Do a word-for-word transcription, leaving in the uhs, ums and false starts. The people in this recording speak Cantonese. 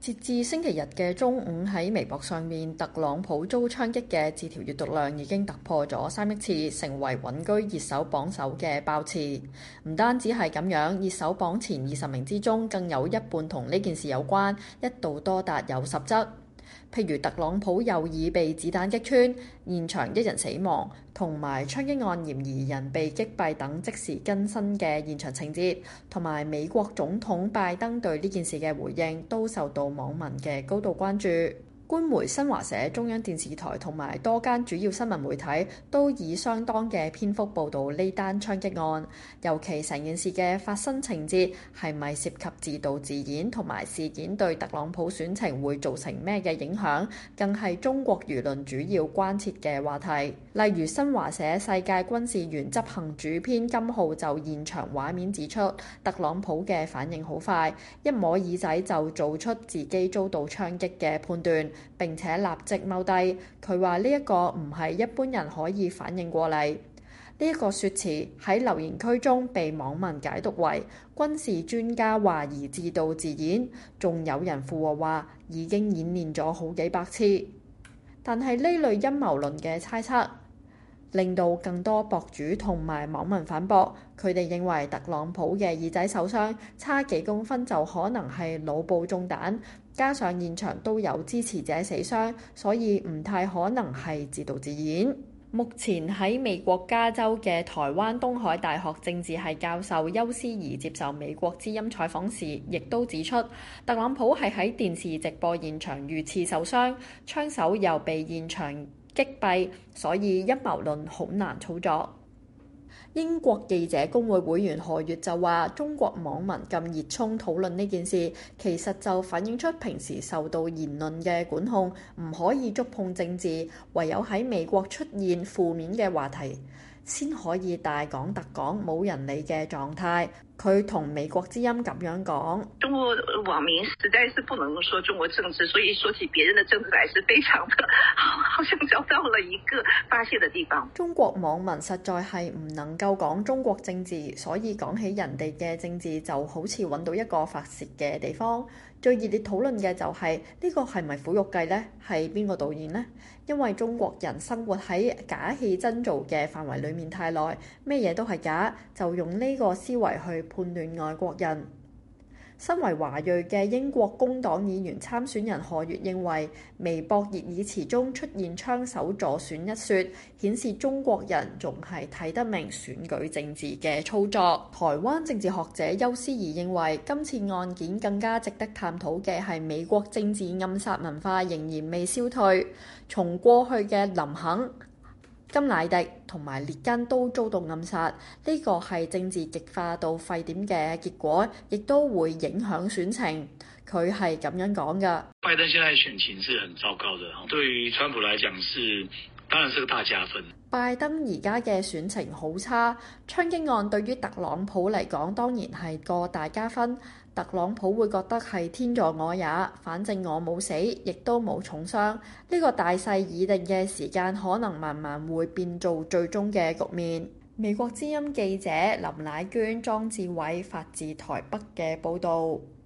截至星期日嘅中午，喺微博上面，特朗普遭槍擊嘅字條閱讀量已經突破咗三億次，成為穩居熱搜榜首嘅爆詞。唔單止係咁樣，熱搜榜前二十名之中，更有一半同呢件事有關，一度多達有十則。譬如特朗普右耳被子彈擊穿，現場一人死亡，同埋槍擊案嫌疑人被擊斃等即時更新嘅現場情節，同埋美國總統拜登對呢件事嘅回應，都受到網民嘅高度關注。官媒新華社、中央電視台同埋多間主要新聞媒體都以相當嘅篇幅報導呢單槍擊案，尤其成件事嘅發生情節係咪涉及自導自演，同埋事件對特朗普選情會造成咩嘅影響，更係中國輿論主要關切嘅話題。例如新華社世界軍事員執行主編金浩就現場畫面指出，特朗普嘅反應好快，一摸耳仔就做出自己遭到槍擊嘅判斷，並且立即踎低。佢話呢一個唔係一般人可以反應過嚟。呢一個説辭喺留言區中被網民解讀為軍事專家懷疑自導自演，仲有人附和話已經演練咗好幾百次。但係呢類陰謀論嘅猜測令到更多博主同埋網民反駁，佢哋認為特朗普嘅耳仔受傷，差幾公分就可能係腦部中彈，加上現場都有支持者死傷，所以唔太可能係自導自演。目前喺美國加州嘅台灣東海大學政治系教授邱思怡接受美國之音採訪時，亦都指出，特朗普係喺電視直播現場遇刺受傷，槍手又被現場擊斃，所以陰謀論好難操作。英國記者公會會員何月就話，中國網民咁熱衷討論呢件事，其實就反映出平時受到言論嘅管控，唔可以觸碰政治，唯有喺美國出現負面嘅話題先可以大講特講，冇人理嘅狀態。佢同美國之音咁樣講： 中國網民實在是不能說中國政治，所以說起別人的政治來是非常的，好像找到了一個發洩的地方。 中國網民實在係唔能夠講中國政治，所以講起人哋嘅政治就好似揾到一個發洩嘅地方。最熱烈討論嘅就係呢個係咪苦肉計呢？係邊個導演呢？因為中國人生活喺假戲真做嘅範圍裡面太耐，咩嘢都係假，就用呢個思維去判斷外國人。身為華裔嘅英國工黨議員參選人何月認為，微博熱議詞中出現槍手助選一說，顯示中國人仲係睇得明選舉政治嘅操作。台灣政治學者邱思怡認為，今次案件更加值得探討嘅係美國政治暗殺文化仍然未消退，從過去嘅林肯、甘迺迪同埋列根都遭到暗殺，呢個係政治極化到沸點嘅結果，亦都會影響選情。佢係咁樣講㗎。 拜登現在選情是很糟糕的，對於川普來講是當然是個大加分。 拜登而家嘅選情好差，槍擊案對於特朗普嚟講當然係個大加分。特朗普會覺得係天助我也，反正我冇死，亦都冇重傷。呢個大勢已定嘅時間，可能慢慢會變做最終嘅局面。美國之音記者林乃娟、莊志偉發自台北嘅報導。